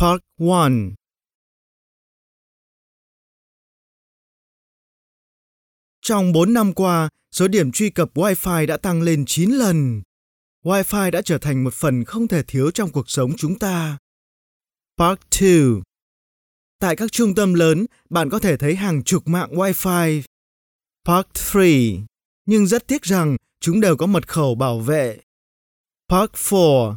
Part 1. Trong 4 năm qua, số điểm truy cập Wi-Fi đã tăng lên 9 lần. Wi-Fi đã trở thành một phần không thể thiếu trong cuộc sống chúng ta. Part 2. Tại các trung tâm lớn, bạn có thể thấy hàng chục mạng Wi-Fi. Part 3. Nhưng rất tiếc rằng chúng đều có mật khẩu bảo vệ. Part 4.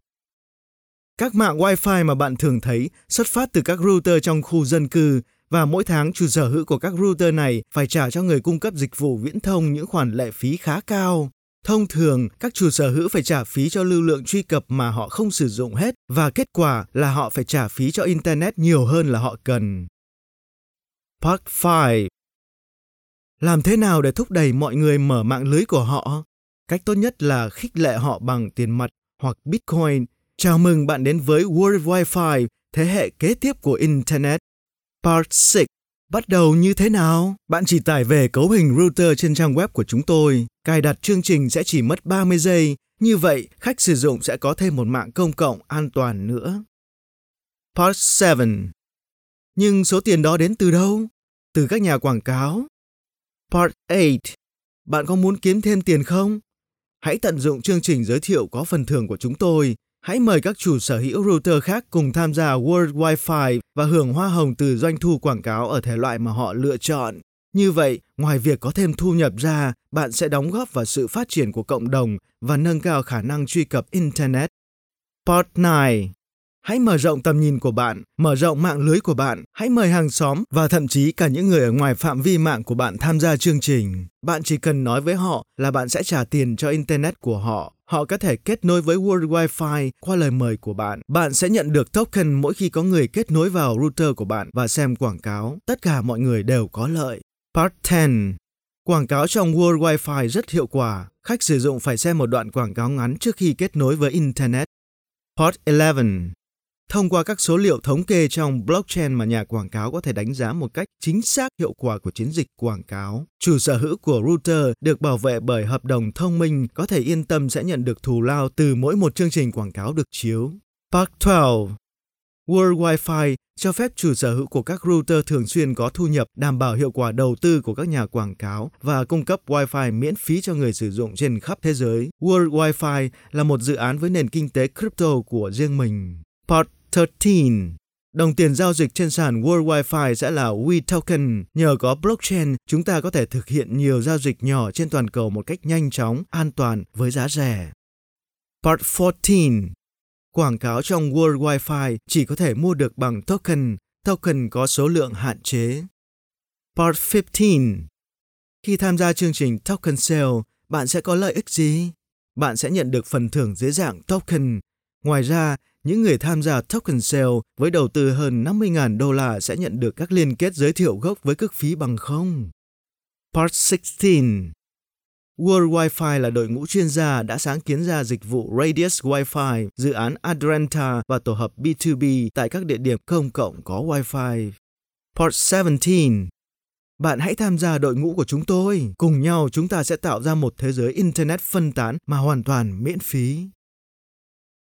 Các mạng Wi-Fi mà bạn thường thấy xuất phát từ các router trong khu dân cư và mỗi tháng chủ sở hữu của các router này phải trả cho người cung cấp dịch vụ viễn thông những khoản lệ phí khá cao. Thông thường, các chủ sở hữu phải trả phí cho lưu lượng truy cập mà họ không sử dụng hết và kết quả là họ phải trả phí cho Internet nhiều hơn là họ cần. Part 5. Làm thế nào để thúc đẩy mọi người mở mạng lưới của họ? Cách tốt nhất là khích lệ họ bằng tiền mặt hoặc Bitcoin. Chào mừng bạn đến với World Wi-Fi, thế hệ kế tiếp của Internet. Part 6. Bắt đầu như thế nào? Bạn chỉ tải về cấu hình router trên trang web của chúng tôi. Cài đặt chương trình sẽ chỉ mất 30 giây. Như vậy, khách sử dụng sẽ có thêm một mạng công cộng an toàn nữa. Part 7. Nhưng số tiền đó đến từ đâu? Từ các nhà quảng cáo. Part 8. Bạn có muốn kiếm thêm tiền không? Hãy tận dụng chương trình giới thiệu có phần thưởng của chúng tôi. Hãy mời các chủ sở hữu router khác cùng tham gia World Wi-Fi và hưởng hoa hồng từ doanh thu quảng cáo ở thể loại mà họ lựa chọn. Như vậy, ngoài việc có thêm thu nhập ra, bạn sẽ đóng góp vào sự phát triển của cộng đồng và nâng cao khả năng truy cập Internet. Part 9. Hãy mở rộng tầm nhìn của bạn, mở rộng mạng lưới của bạn, hãy mời hàng xóm và thậm chí cả những người ở ngoài phạm vi mạng của bạn tham gia chương trình. Bạn chỉ cần nói với họ là bạn sẽ trả tiền cho Internet của họ. Họ có thể kết nối với World Wi-Fi qua lời mời của bạn. Bạn sẽ nhận được token mỗi khi có người kết nối vào router của bạn và xem quảng cáo. Tất cả mọi người đều có lợi. Part 10. Quảng cáo trong World Wi-Fi rất hiệu quả. Khách sử dụng phải xem một đoạn quảng cáo ngắn trước khi kết nối với Internet. Part 11. Thông qua các số liệu thống kê trong blockchain mà nhà quảng cáo có thể đánh giá một cách chính xác hiệu quả của chiến dịch quảng cáo. Chủ sở hữu của router được bảo vệ bởi hợp đồng thông minh có thể yên tâm sẽ nhận được thù lao từ mỗi một chương trình quảng cáo được chiếu. Part 12. World Wi-Fi cho phép chủ sở hữu của các router thường xuyên có thu nhập, đảm bảo hiệu quả đầu tư của các nhà quảng cáo và cung cấp Wi-Fi miễn phí cho người sử dụng trên khắp thế giới. World Wi-Fi là một dự án với nền kinh tế crypto của riêng mình. Part 13. Đồng tiền giao dịch trên sàn World Wi-Fi sẽ là WeToken. Nhờ có blockchain, chúng ta có thể thực hiện nhiều giao dịch nhỏ trên toàn cầu một cách nhanh chóng, an toàn với giá rẻ. Part 14. Quảng cáo trong World Wi-Fi chỉ có thể mua được bằng token. Token có số lượng hạn chế. Part 15. Khi tham gia chương trình Token Sale, bạn sẽ có lợi ích gì? Bạn sẽ nhận được phần thưởng dưới dạng token. Ngoài ra, những người tham gia Token Sale với đầu tư hơn $50,000 sẽ nhận được các liên kết giới thiệu gốc với cước phí bằng không. Part 16. World Wi-Fi là đội ngũ chuyên gia đã sáng kiến ra dịch vụ Radius Wi-Fi, dự án Adrenta và tổ hợp B2B tại các địa điểm công cộng có Wi-Fi. Part 17. Bạn hãy tham gia đội ngũ của chúng tôi. Cùng nhau chúng ta sẽ tạo ra một thế giới Internet phân tán mà hoàn toàn miễn phí.